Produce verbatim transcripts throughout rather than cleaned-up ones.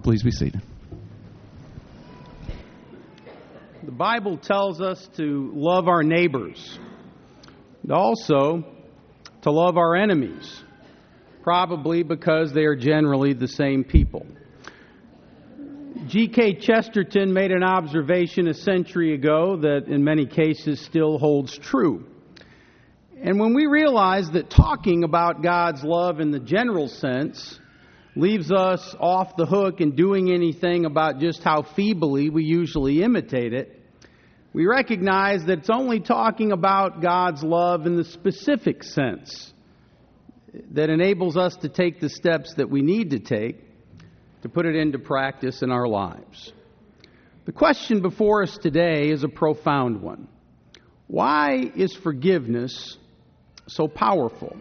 Please be seated. The Bible tells us to love our neighbors, and also to love our enemies, probably because they are generally the same people. G K Chesterton made an observation a century ago that in many cases still holds true. And when we realize that talking about God's love in the general sense leaves us off the hook in doing anything about just how feebly we usually imitate it, we recognize that it's only talking about God's love in the specific sense that enables us to take the steps that we need to take to put it into practice in our lives. The question before us today is a profound one. Why is forgiveness so powerful?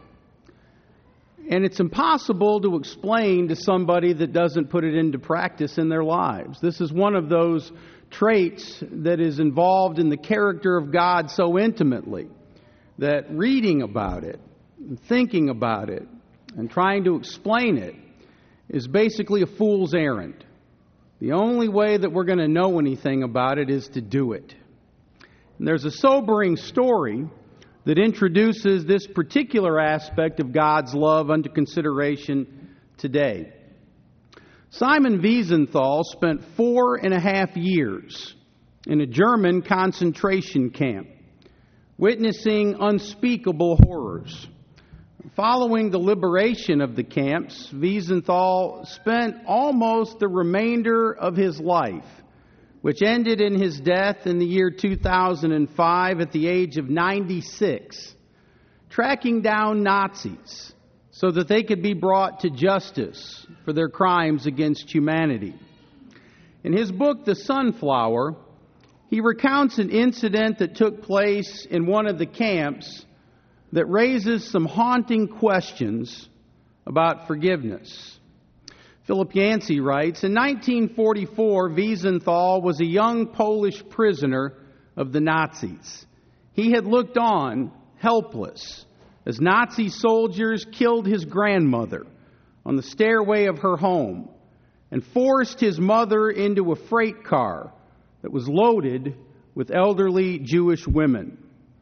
And it's impossible to explain to somebody that doesn't put it into practice in their lives. This is one of those traits that is involved in the character of God so intimately that reading about it, and thinking about it, and trying to explain it is basically a fool's errand. The only way that we're going to know anything about it is to do it. And there's a sobering story that introduces this particular aspect of God's love under consideration today. Simon Wiesenthal spent four and a half years in a German concentration camp, witnessing unspeakable horrors. Following the liberation of the camps, Wiesenthal spent almost the remainder of his life, which ended in his death in the year two thousand five at the age of ninety-six, tracking down Nazis so that they could be brought to justice for their crimes against humanity. In his book, The Sunflower, he recounts an incident that took place in one of the camps that raises some haunting questions about forgiveness. Philip Yancey writes, in nineteen forty-four, Wiesenthal was a young Polish prisoner of the Nazis. He had looked on, helpless, as Nazi soldiers killed his grandmother on the stairway of her home and forced his mother into a freight car that was loaded with elderly Jewish women.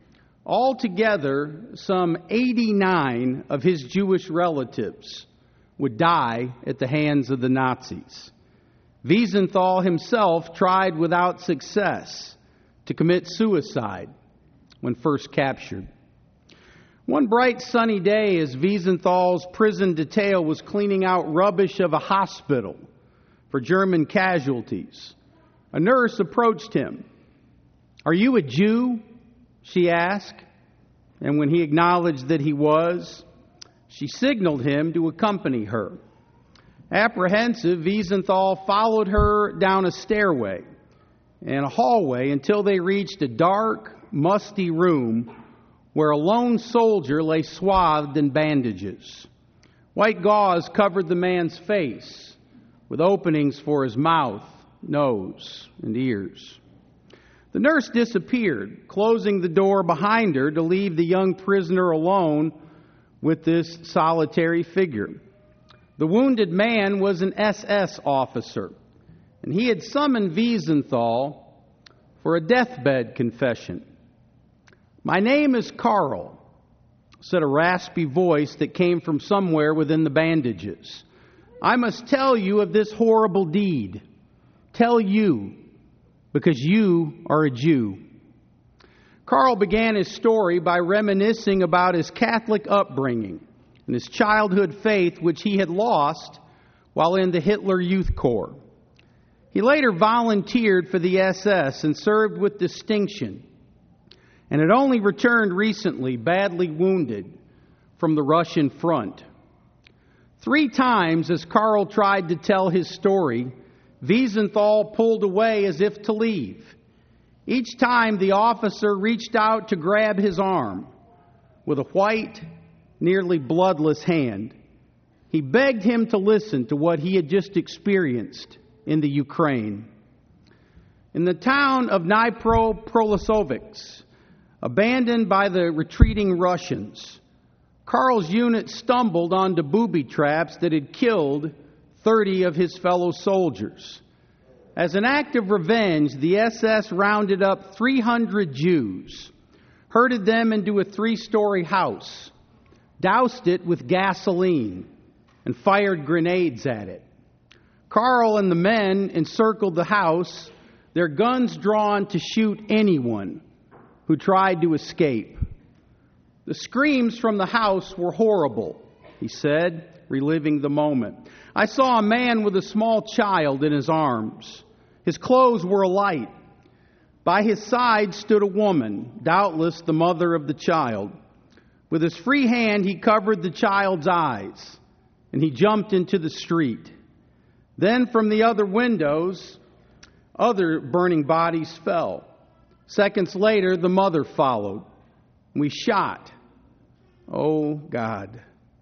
Altogether, some eighty-nine of his Jewish relatives would die at the hands of the Nazis. Wiesenthal himself tried without success to commit suicide when first captured. One bright sunny day, as Wiesenthal's prison detail was cleaning out rubbish of a hospital for German casualties, a nurse approached him. "Are you a Jew?" she asked. And when he acknowledged that he was, she signaled him to accompany her. Apprehensive, Wiesenthal followed her down a stairway and a hallway until they reached a dark, musty room where a lone soldier lay swathed in bandages. White gauze covered the man's face, with openings for his mouth, nose, and ears. The nurse disappeared, closing the door behind her to leave the young prisoner alone with this solitary figure. The wounded man was an S S officer, and he had summoned Wiesenthal for a deathbed confession. "My name is Karl," said a raspy voice that came from somewhere within the bandages. "I must tell you of this horrible deed. Tell you, because you are a Jew." Karl began his story by reminiscing about his Catholic upbringing and his childhood faith, which he had lost while in the Hitler Youth Corps. He later volunteered for the S S and served with distinction, and had only returned recently, badly wounded, from the Russian front. Three times, as Karl tried to tell his story, Wiesenthal pulled away as if to leave. Each time the officer reached out to grab his arm with a white, nearly bloodless hand. He begged him to listen to what he had just experienced in the Ukraine. In the town of Dnipro-Petrozavodsk, abandoned by the retreating Russians, Karl's unit stumbled onto booby traps that had killed thirty of his fellow soldiers. As an act of revenge, the S S rounded up three hundred Jews, herded them into a three-story house, doused it with gasoline, and fired grenades at it. Karl and the men encircled the house, their guns drawn to shoot anyone who tried to escape. The screams from the house were horrible, he said, reliving the moment. I saw a man with a small child in his arms. His clothes were alight. By his side stood a woman, doubtless the mother of the child. With his free hand, he covered the child's eyes, and he jumped into the street. Then from the other windows, other burning bodies fell. Seconds later, the mother followed. We shot. Oh, God.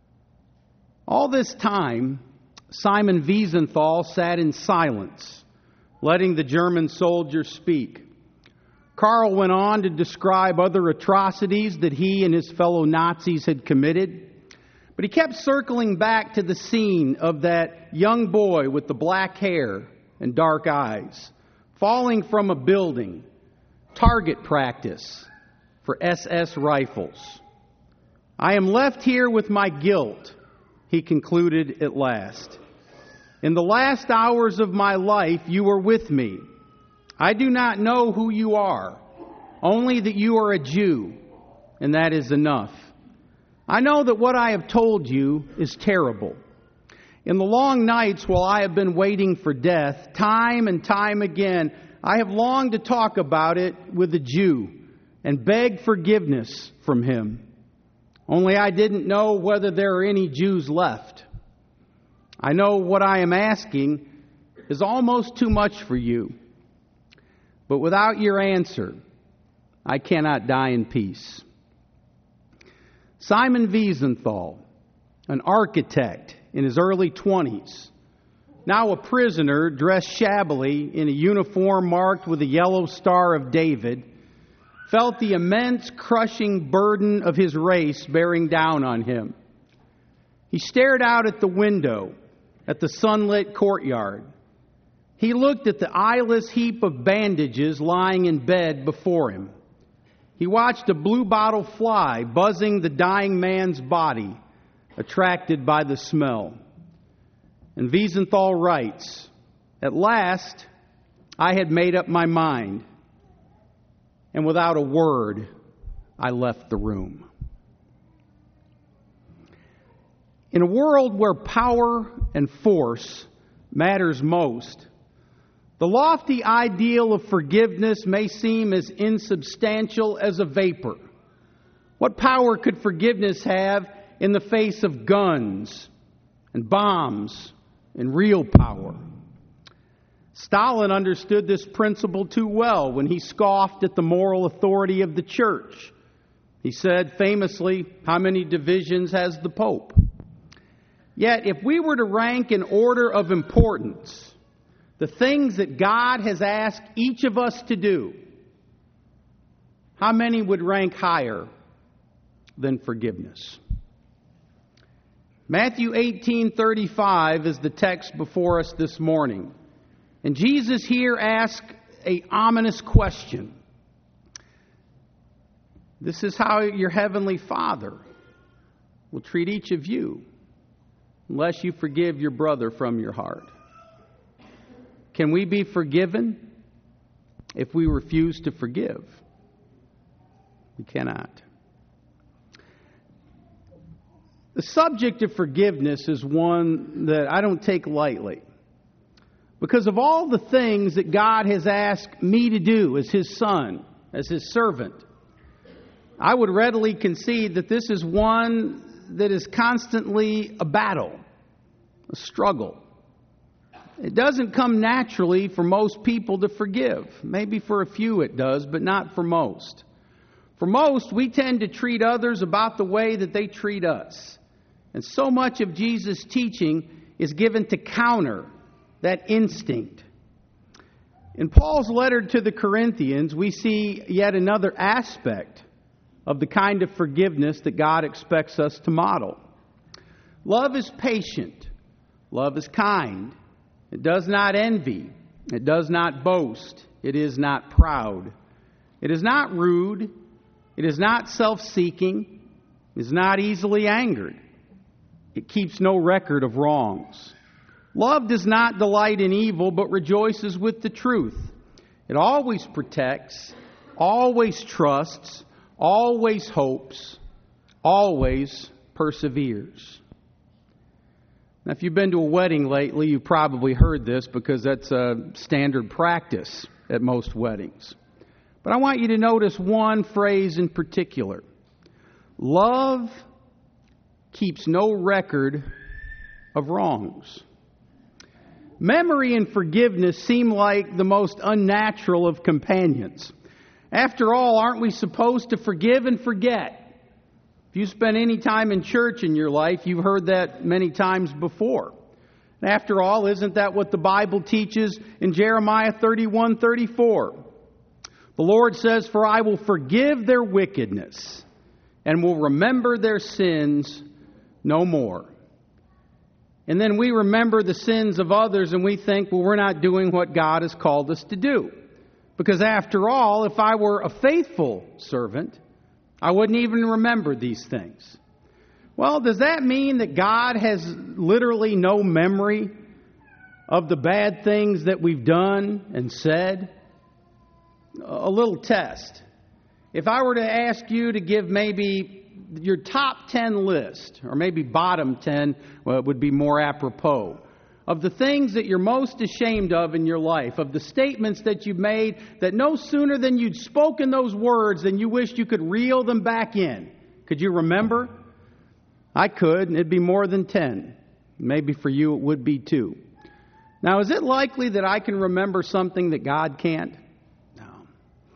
All this time, Simon Wiesenthal sat in silence, letting the German soldiers speak. Karl went on to describe other atrocities that he and his fellow Nazis had committed. But he kept circling back to the scene of that young boy with the black hair and dark eyes, falling from a building, target practice for S S rifles. I am left here with my guilt, he concluded at last. In the last hours of my life, you were with me. I do not know who you are, only that you are a Jew, and that is enough. I know that what I have told you is terrible. In the long nights while I have been waiting for death, time and time again, I have longed to talk about it with a Jew and beg forgiveness from him. Only I didn't know whether there are any Jews left. I know what I am asking is almost too much for you. But without your answer, I cannot die in peace. Simon Wiesenthal, an architect in his early twenties, now a prisoner dressed shabbily in a uniform marked with a yellow Star of David, felt the immense crushing burden of his race bearing down on him. He stared out at the window, at the sunlit courtyard. He looked at the eyeless heap of bandages lying in bed before him. He watched a bluebottle fly buzzing the dying man's body, attracted by the smell. And Wiesenthal writes, "At last, I had made up my mind, and without a word, I left the room." In a world where power and force matters most, the lofty ideal of forgiveness may seem as insubstantial as a vapor. What power could forgiveness have in the face of guns and bombs and real power? Stalin understood this principle too well when he scoffed at the moral authority of the church. He said famously, "How many divisions has the Pope?" Yet, if we were to rank in order of importance the things that God has asked each of us to do, how many would rank higher than forgiveness? Matthew eighteen thirty-five is the text before us this morning. And Jesus here asks an ominous question. This is how your heavenly Father will treat each of you unless you forgive your brother from your heart. Can we be forgiven if we refuse to forgive? We cannot. The subject of forgiveness is one that I don't take lightly, because of all the things that God has asked me to do as His son, as His servant. I would readily concede that this is one that is constantly a battle, a struggle. It doesn't come naturally for most people to forgive. Maybe for a few it does, but not for most. For most, we tend to treat others about the way that they treat us. And so much of Jesus' teaching is given to counter that instinct. In Paul's letter to the Corinthians, we see yet another aspect of the kind of forgiveness that God expects us to model. Love is patient. Love is kind. It does not envy. It does not boast. It is not proud. It is not rude. It is not self-seeking. It is not easily angered. It keeps no record of wrongs. Love does not delight in evil, but rejoices with the truth. It always protects, always trusts, always hopes, always perseveres. Now, if you've been to a wedding lately, you've probably heard this because that's a standard practice at most weddings. But I want you to notice one phrase in particular. Love keeps no record of wrongs. Memory and forgiveness seem like the most unnatural of companions. After all, aren't we supposed to forgive and forget? If you spend any time in church in your life, you've heard that many times before. After all, isn't that what the Bible teaches in Jeremiah thirty-one thirty-four? The Lord says, "For I will forgive their wickedness and will remember their sins no more." And then we remember the sins of others and we think, well, we're not doing what God has called us to do. Because after all, if I were a faithful servant, I wouldn't even remember these things. Well, does that mean that God has literally no memory of the bad things that we've done and said? A little test. If I were to ask you to give maybe your top ten list, or maybe bottom ten, well, it would be more apropos, of the things that you're most ashamed of in your life, of the statements that you've made that no sooner than you'd spoken those words than you wished you could reel them back in. Could you remember? I could, and it'd be more than ten. Maybe for you it would be two. Now, is it likely that I can remember something that God can't? No.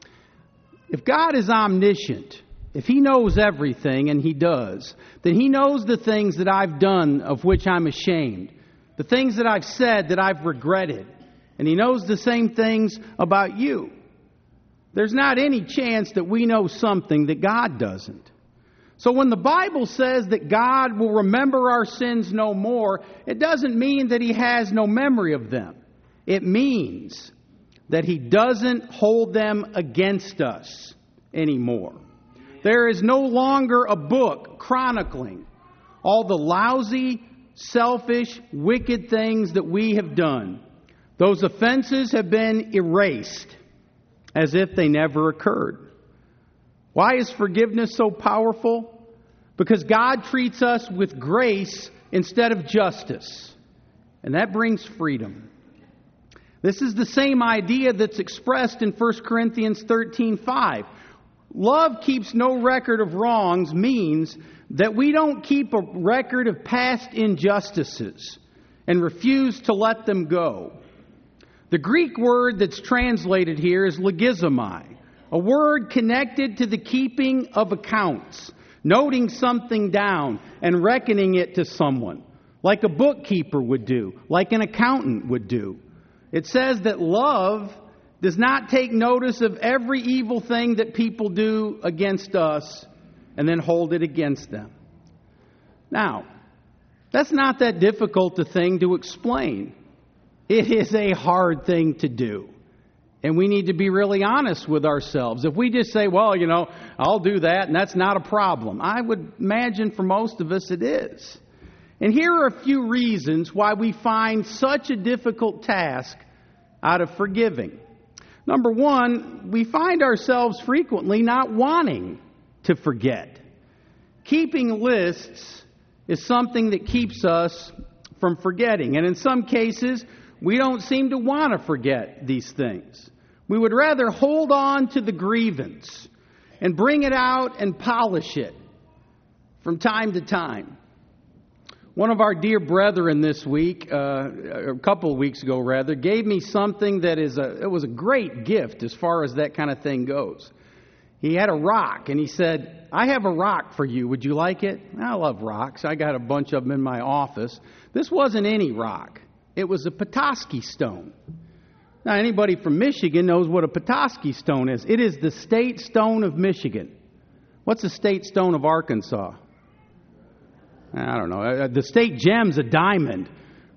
If God is omniscient, if He knows everything, and He does, then He knows the things that I've done of which I'm ashamed. The things that I've said that I've regretted. And He knows the same things about you. There's not any chance that we know something that God doesn't. So when the Bible says that God will remember our sins no more, it doesn't mean that He has no memory of them. It means that He doesn't hold them against us anymore. There is no longer a book chronicling all the lousy, selfish, wicked things that we have done. Those offenses have been erased as if they never occurred. Why is forgiveness so powerful? Because God treats us with grace instead of justice. And that brings freedom. This is the same idea that's expressed in First Corinthians thirteen five. Love keeps no record of wrongs means that we don't keep a record of past injustices and refuse to let them go. The Greek word that's translated here is logizomai, a word connected to the keeping of accounts, noting something down and reckoning it to someone, like a bookkeeper would do, like an accountant would do. It says that love does not take notice of every evil thing that people do against us and then hold it against them. Now, that's not that difficult a thing to explain. It is a hard thing to do. And we need to be really honest with ourselves. If we just say, well, you know, I'll do that and that's not a problem, I would imagine for most of us it is. And here are a few reasons why we find such a difficult task out of forgiving. Number one, we find ourselves frequently not wanting to forget. Keeping lists is something that keeps us from forgetting. And in some cases, we don't seem to want to forget these things. We would rather hold on to the grievance and bring it out and polish it from time to time. One of our dear brethren this week, uh, a couple of weeks ago rather, gave me something that is a, it was a great gift as far as that kind of thing goes. He had a rock and he said, I have a rock for you. Would you like it? I love rocks. I got a bunch of them in my office. This wasn't any rock. It was a Petoskey stone. Now, anybody from Michigan knows what a Petoskey stone is. It is the state stone of Michigan. What's the state stone of Arkansas? I don't know. The state gem's a diamond.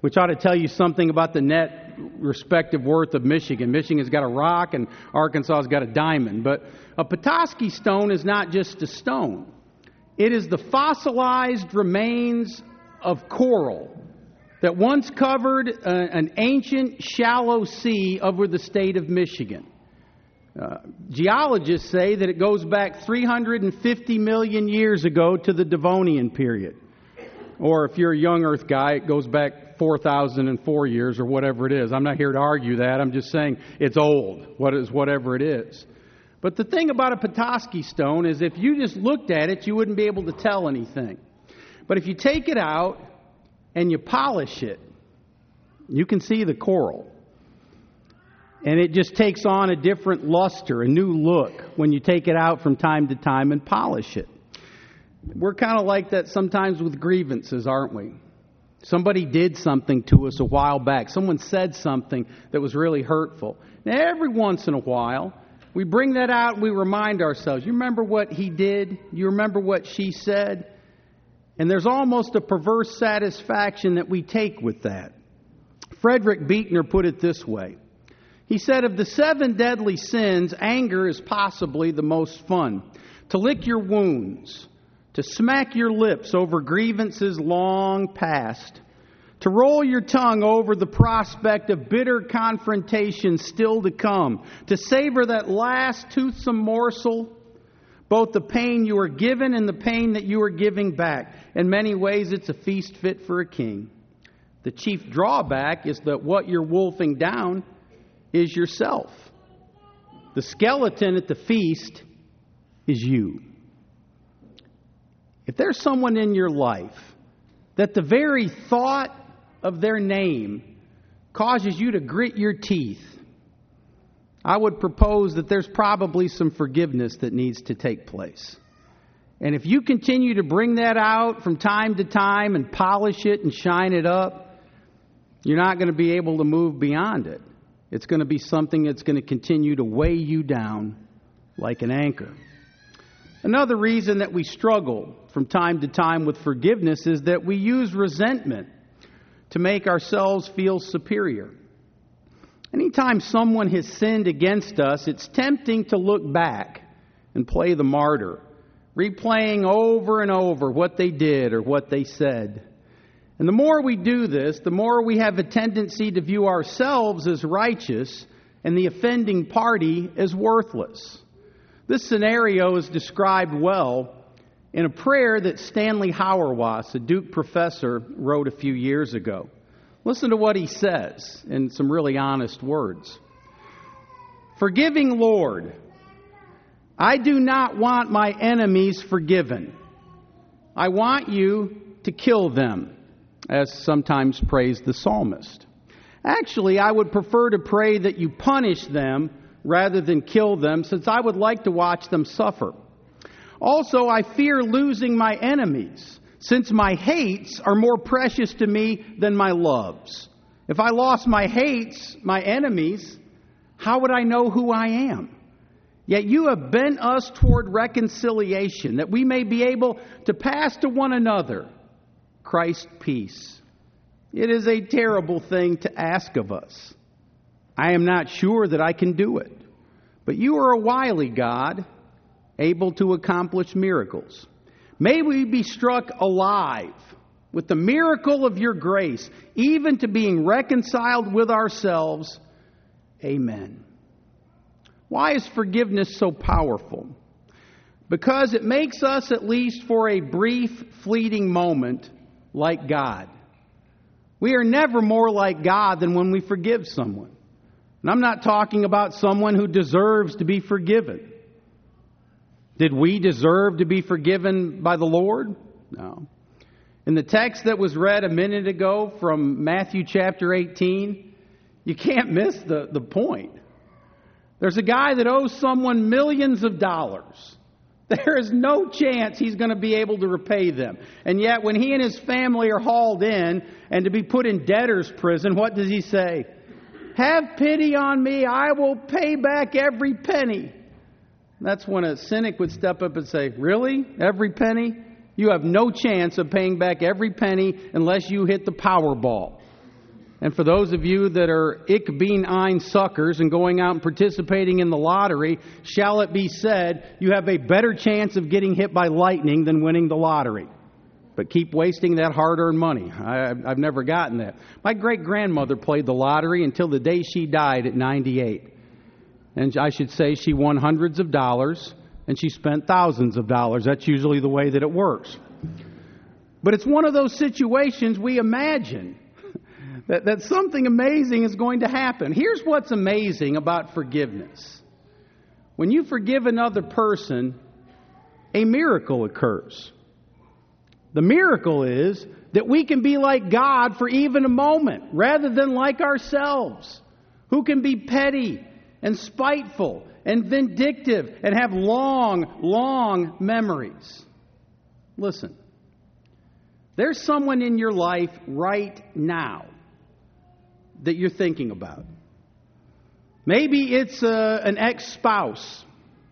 which ought to tell you something about the net respective worth of Michigan. Michigan's got a rock and Arkansas's got a diamond. But a Petoskey stone is not just a stone. It is the fossilized remains of coral that once covered a, an ancient shallow sea over the state of Michigan. Uh, geologists say that it goes back three hundred fifty million years ago to the Devonian period. Or if you're a young Earth guy, it goes back four thousand four years or whatever it is. I'm not here to argue that. I'm just saying it's old, what is whatever it is. But the thing about a Petoskey stone is if you just looked at it, you wouldn't be able to tell anything. But if you take it out and you polish it, you can see the coral. And it just takes on a different luster, a new look when you take it out from time to time and polish it. We're kind of like that sometimes with grievances, aren't we? Somebody did something to us a while back. Someone said something that was really hurtful. Now, every once in a while, we bring that out and we remind ourselves, you remember what he did? You remember what she said? And there's almost a perverse satisfaction that we take with that. Frederick Buechner put it this way. He said, of the seven deadly sins, anger is possibly the most fun. To lick your wounds, to smack your lips over grievances long past, to roll your tongue over the prospect of bitter confrontation still to come, to savor that last toothsome morsel, both the pain you are given and the pain that you are giving back. In many ways, it's a feast fit for a king. The chief drawback is that what you're wolfing down is yourself. The skeleton at the feast is you. If there's someone in your life that the very thought of their name causes you to grit your teeth, I would propose that there's probably some forgiveness that needs to take place. And if you continue to bring that out from time to time and polish it and shine it up, you're not going to be able to move beyond it. It's going to be something that's going to continue to weigh you down like an anchor. Another reason that we struggle from time to time with forgiveness is that we use resentment to make ourselves feel superior. Anytime someone has sinned against us, it's tempting to look back and play the martyr, replaying over and over what they did or what they said. And the more we do this, the more we have a tendency to view ourselves as righteous and the offending party as worthless. This scenario is described well in a prayer that Stanley Hauerwas, a Duke professor, wrote a few years ago. Listen to what he says in some really honest words. Forgiving Lord, I do not want my enemies forgiven. I want you to kill them, as sometimes prays the psalmist. Actually, I would prefer to pray that you punish them rather than kill them, since I would like to watch them suffer. Also, I fear losing my enemies, since my hates are more precious to me than my loves. If I lost my hates, my enemies, how would I know who I am? Yet you have bent us toward reconciliation, that we may be able to pass to one another Christ's peace. It is a terrible thing to ask of us. I am not sure that I can do it. But you are a wily God, able to accomplish miracles. May we be struck alive with the miracle of your grace, even to being reconciled with ourselves. Amen. Why is forgiveness so powerful? Because it makes us, at least for a brief, fleeting moment, like God. We are never more like God than when we forgive someone. And I'm not talking about someone who deserves to be forgiven. Did we deserve to be forgiven by the Lord? No. In the text that was read a minute ago from Matthew chapter eighteen, you can't miss the, the point. There's a guy that owes someone millions of dollars. There is no chance he's going to be able to repay them. And yet when he and his family are hauled in and to be put in debtor's prison, what does he say? Have pity on me, I will pay back every penny. That's when a cynic would step up and say, really? Every penny? You have no chance of paying back every penny unless you hit the Powerball. And for those of you that are ich bin ein suckers and going out and participating in the lottery, shall it be said, you have a better chance of getting hit by lightning than winning the lottery. But keep wasting that hard-earned money. I, I've never gotten that. My great-grandmother played the lottery until the day she died at ninety-eight. And I should say she won hundreds of dollars, and she spent thousands of dollars. That's usually the way that it works. But it's one of those situations we imagine that, that something amazing is going to happen. Here's what's amazing about forgiveness. When you forgive another person, a miracle occurs. The miracle is that we can be like God for even a moment, rather than like ourselves, who can be petty and spiteful and vindictive and have long, long memories. Listen, there's someone in your life right now that you're thinking about. Maybe it's a, an ex-spouse.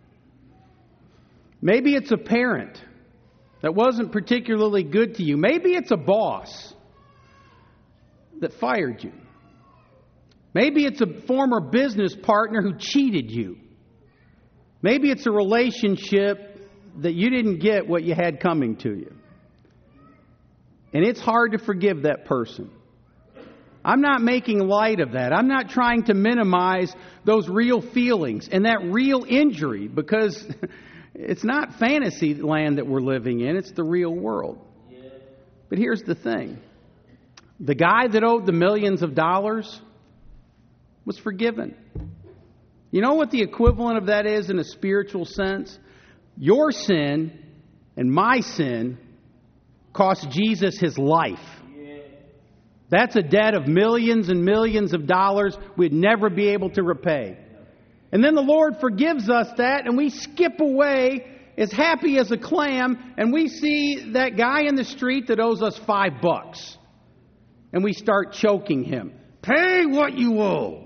Maybe it's a parent that wasn't particularly good to you. Maybe it's a boss that fired you. Maybe it's a former business partner who cheated you. Maybe it's a relationship that you didn't get what you had coming to you. And it's hard to forgive that person. I'm not making light of that. I'm not trying to minimize those real feelings and that real injury, because it's not fantasy land that we're living in. It's the real world. But here's the thing. The guy that owed the millions of dollars was forgiven. You know what the equivalent of that is in a spiritual sense? Your sin and my sin cost Jesus his life. That's a debt of millions and millions of dollars we'd never be able to repay. And then the Lord forgives us that, and we skip away as happy as a clam, and we see that guy in the street that owes us five bucks. And we start choking him. Pay what you owe.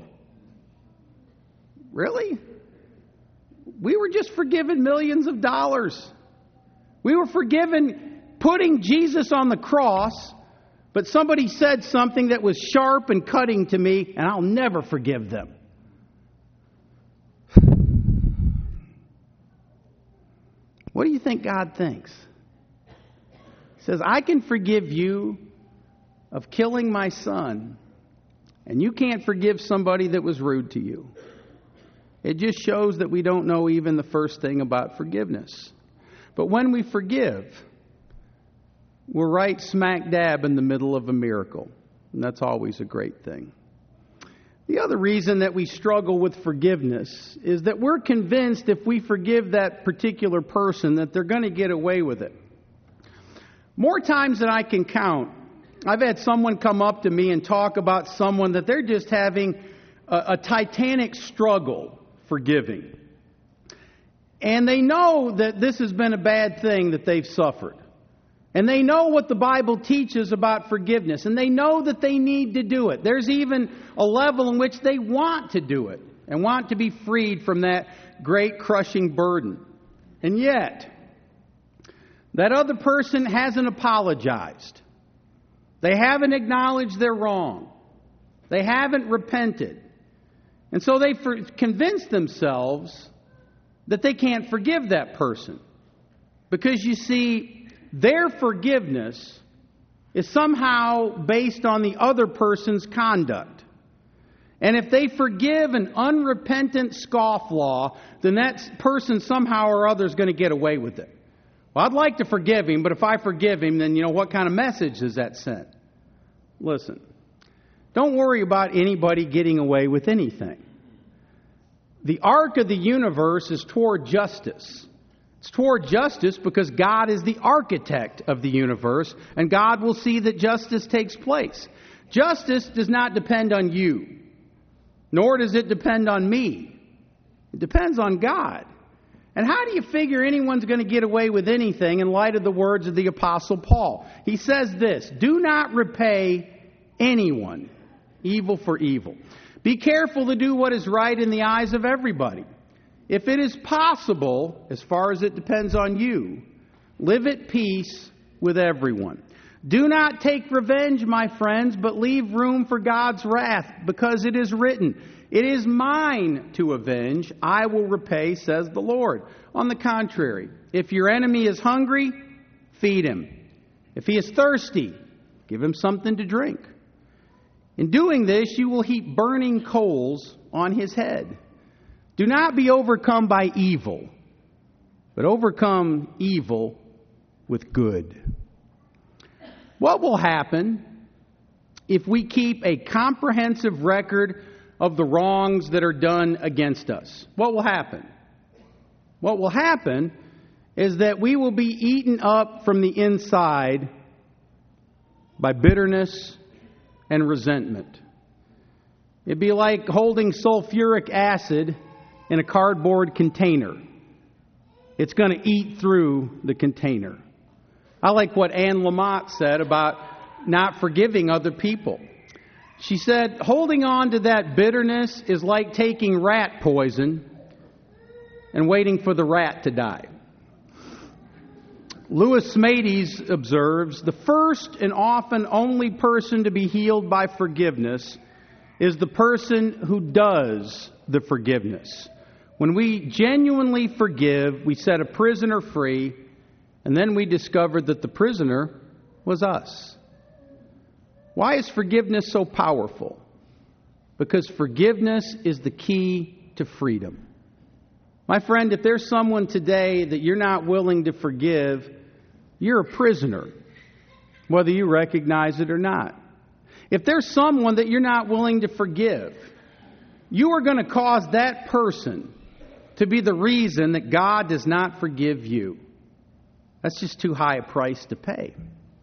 Really? We were just forgiven millions of dollars. We were forgiven putting Jesus on the cross, but somebody said something that was sharp and cutting to me, and I'll never forgive them. What do you think God thinks? He says, I can forgive you of killing my son, and you can't forgive somebody that was rude to you. It just shows that we don't know even the first thing about forgiveness. But when we forgive, we're right smack dab in the middle of a miracle. And that's always a great thing. The other reason that we struggle with forgiveness is that we're convinced if we forgive that particular person that they're going to get away with it. More times than I can count, I've had someone come up to me and talk about someone that they're just having a, a titanic struggle forgiving. And they know that this has been a bad thing that they've suffered. And they know what the Bible teaches about forgiveness. And they know that they need to do it. There's even a level in which they want to do it and want to be freed from that great crushing burden. And yet, that other person hasn't apologized. They haven't acknowledged their wrong. They haven't repented. And so they for- convince themselves that they can't forgive that person. Because you see, their forgiveness is somehow based on the other person's conduct. And if they forgive an unrepentant scofflaw, then that person somehow or other is going to get away with it. Well, I'd like to forgive him, but if I forgive him, then, you know, what kind of message does that send? Listen, don't worry about anybody getting away with anything. The arc of the universe is toward justice. It's toward justice because God is the architect of the universe, and God will see that justice takes place. Justice does not depend on you, nor does it depend on me. It depends on God. And how do you figure anyone's going to get away with anything in light of the words of the Apostle Paul? He says this, do not repay anyone evil for evil. Be careful to do what is right in the eyes of everybody. If it is possible, as far as it depends on you, live at peace with everyone. Do not take revenge, my friends, but leave room for God's wrath, because it is written, it is mine to avenge, I will repay, says the Lord. On the contrary, if your enemy is hungry, feed him. If he is thirsty, give him something to drink. In doing this, you will heap burning coals on his head. Do not be overcome by evil, but overcome evil with good. What will happen if we keep a comprehensive record of the wrongs that are done against us? What will happen? What will happen is that we will be eaten up from the inside by bitterness and resentment. It'd be like holding sulfuric acid in a cardboard container. It's going to eat through the container. I like what Anne Lamott said about not forgiving other people. She said, holding on to that bitterness is like taking rat poison and waiting for the rat to die. Lewis Smedes observes, the first and often only person to be healed by forgiveness is the person who does the forgiveness. When we genuinely forgive, we set a prisoner free, and then we discovered that the prisoner was us. Why is forgiveness so powerful? Because forgiveness is the key to freedom. My friend, if there's someone today that you're not willing to forgive, you're a prisoner, whether you recognize it or not. If there's someone that you're not willing to forgive, you are going to cause that person to be the reason that God does not forgive you. That's just too high a price to pay.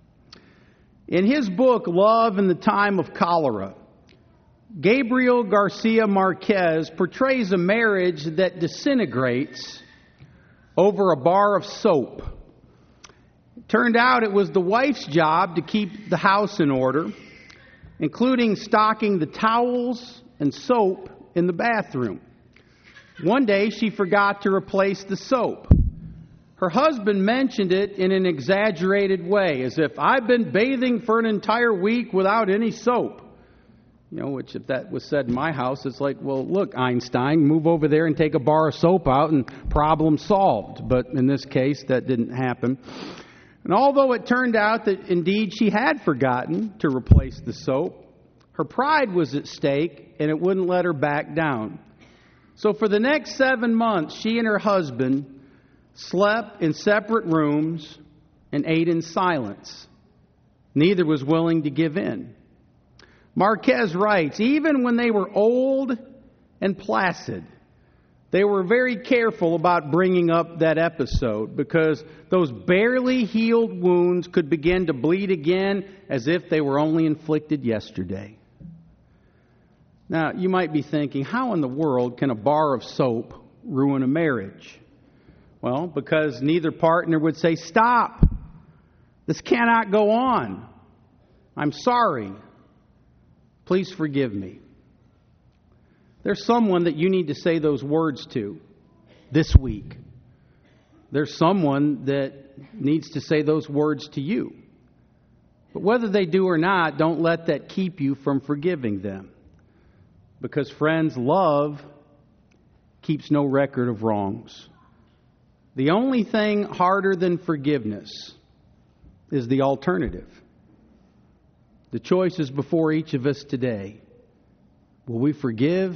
In his book, Love in the Time of Cholera, Gabriel Garcia Marquez portrays a marriage that disintegrates over a bar of soap. It turned out it was the wife's job to keep the house in order, including stocking the towels and soap in the bathroom. One day she forgot to replace the soap. Her husband mentioned it in an exaggerated way, as if I've been bathing for an entire week without any soap. You know, which if that was said in my house, it's like, well, look, Einstein, move over there and take a bar of soap out and problem solved. But in this case, that didn't happen. And although it turned out that indeed she had forgotten to replace the soap, her pride was at stake and it wouldn't let her back down. So for the next seven months, she and her husband slept in separate rooms and ate in silence. Neither was willing to give in. Marquez writes, even when they were old and placid, they were very careful about bringing up that episode because those barely healed wounds could begin to bleed again as if they were only inflicted yesterday. Now, you might be thinking, how in the world can a bar of soap ruin a marriage? Well, because neither partner would say, stop. This cannot go on. I'm sorry. Please forgive me. There's someone that you need to say those words to this week. There's someone that needs to say those words to you. But whether they do or not, don't let that keep you from forgiving them. Because, friends, love keeps no record of wrongs. The only thing harder than forgiveness is the alternative. The choice is before each of us today. Will we forgive,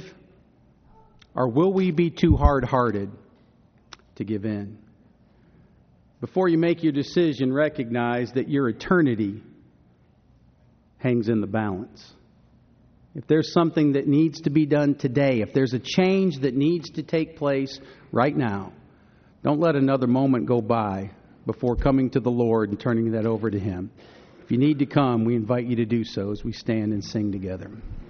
or will we be too hard-hearted to give in? Before you make your decision, recognize that your eternity hangs in the balance. If there's something that needs to be done today, if there's a change that needs to take place right now, don't let another moment go by before coming to the Lord and turning that over to Him. If you need to come, we invite you to do so as we stand and sing together.